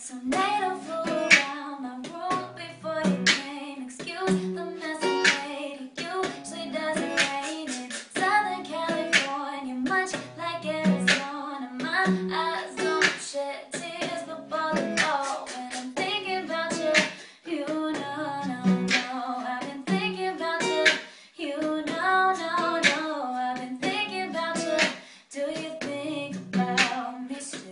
Tonight I'll fool around my room before you came. Excuse the mess I made of you. Usually doesn't rain in Southern California, much like Arizona. My eyes don't shed tears, but ball and ball when I'm thinking about you. You know, no, I've been thinking about you. You know, no, I've been thinking about you. Do you think about me still?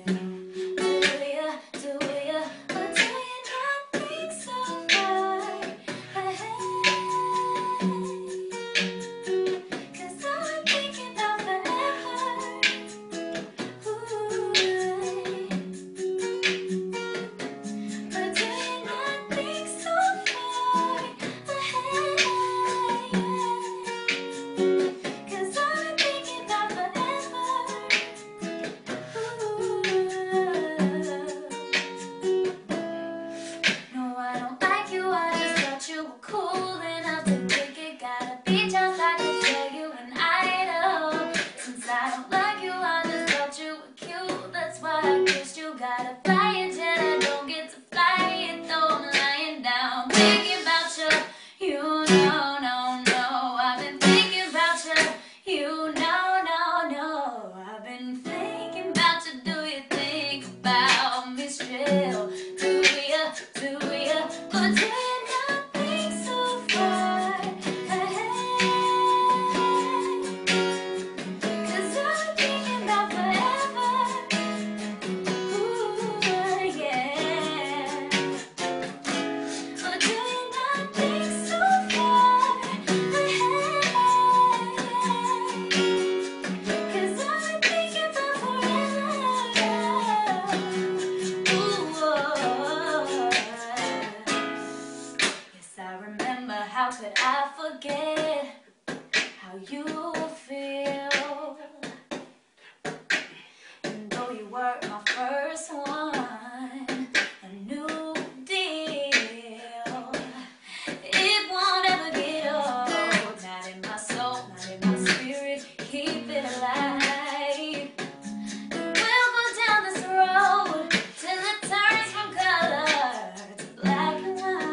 Cool enough to take it, gotta be just like I tell you, and I know since I don't like you, I just thought you were cute. That's why I kissed you. Gotta fly it jet, I don't get to fly it though. I'm lying down thinking about you. You know, no, I've been thinking about you. You know, no, I've been thinking about you. Do you think about me still? Do you, or do you? How could I forget how you feel? And though you were my first one, a new deal, it won't ever get old. Not in my soul, not in my spirit, keep it alive. We'll go down this road till it turns from color to black and white.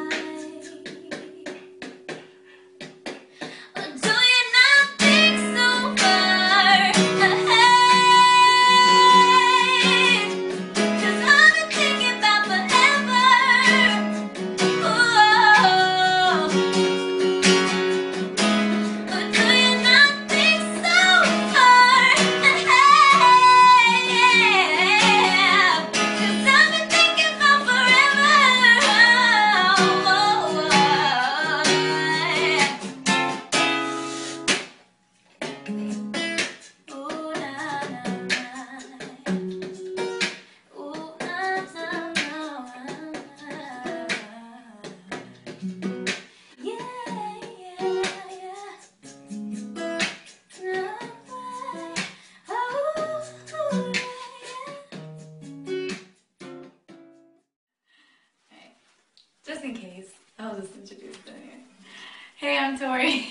Just in case, I'll just introduce them here. Hey, I'm Tori.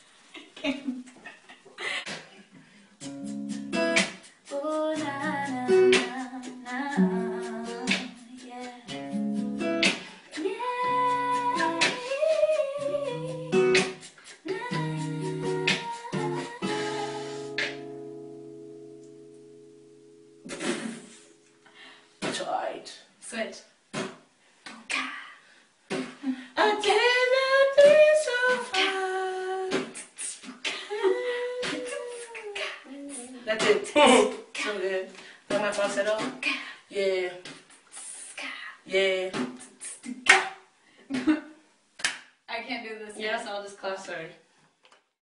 Oh, na, na, na, na, yeah. Yeah. Tight. Switch. I cannot be so far. That's it. So good. Got my falsetto? Yeah. Yeah. I can't do this. Yes, I'll just clap. Sorry.